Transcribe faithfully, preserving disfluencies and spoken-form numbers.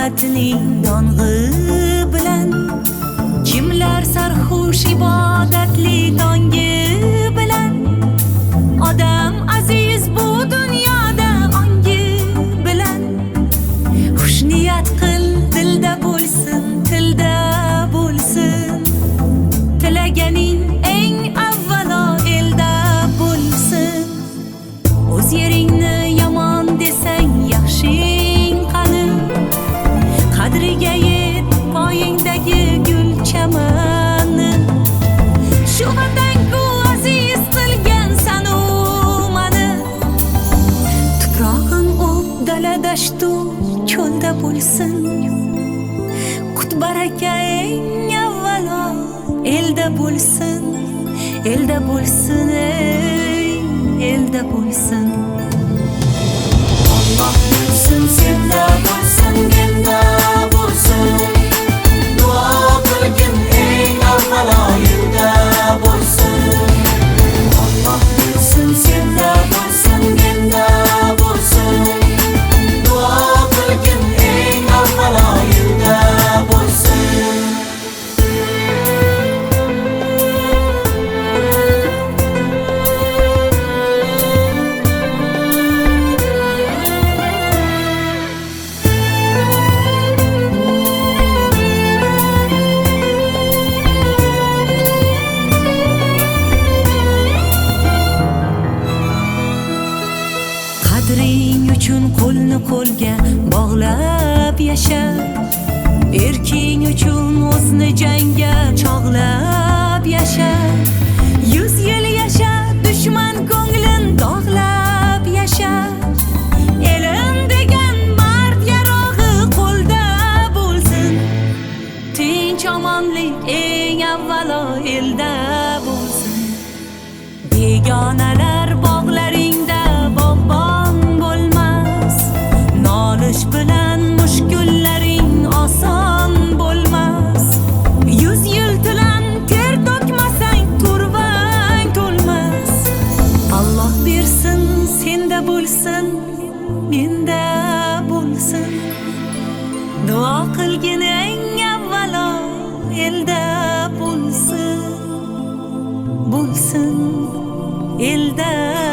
rohatining dong'i bilan, kimlar sarxush ibodatli tongi bilan. Odam aziz bu dunyoda ongi bilan. Xushniyat qil, dilda bo'lsin, tilda bo'lsin. Tilaganing eng avvalo elda bo'lsin. O'z yeringni yomon desang yaxshing qani, qadriga yet poyingdagi gul chamani. Shu vatanku aziz qilgan sanu mani. Tuprog'im o'p, dala dashtu cho'lda bo'lsin. Qut baraka eng avvalo elda bo'lsin, elda bo'lsin, ey, elda bo'lsin. Allah bilsin, senda bo'lsin, menda bo'lsin. Duo qilgin eng avvalo elda bo'lsin. Allah bilsin, senda bo'lsin, menda bo'lsin. Duo qilgin eng avvalo elda bo'lsin. Qadring uchun qo'lni qo'lga bog'lab yasha. Erking uchun o'zni jangga chog'lab yasha. Yuz yil yasha, dushman ko'nglin dog'lab yasha. Elim degan mard yarog'i qo'lda bo'lsin. Tinch omonlik eng avvalo elda bo'lsin. Begonalar bog'laringda bog'bon bo'lmas. Nolish bilan mushkullaring oson bo'lmas. Yuz yil tilan ter to'kmasang turvang to'lmas. Alloh bersin, senda bo'lsin, menda bo'lsin. Duo qilgin eng avvalo elda bo'lsin, bo'lsin elda